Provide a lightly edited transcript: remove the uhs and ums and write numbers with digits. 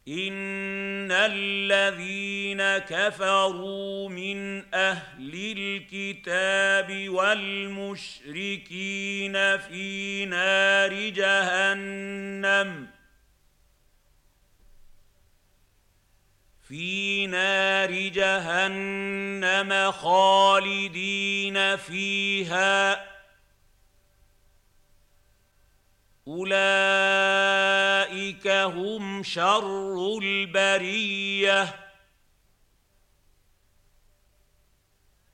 إن الذين كفروا من أهل الكتاب والمشركين في نار جهنم خالدين فيها أولئك هم شر البرية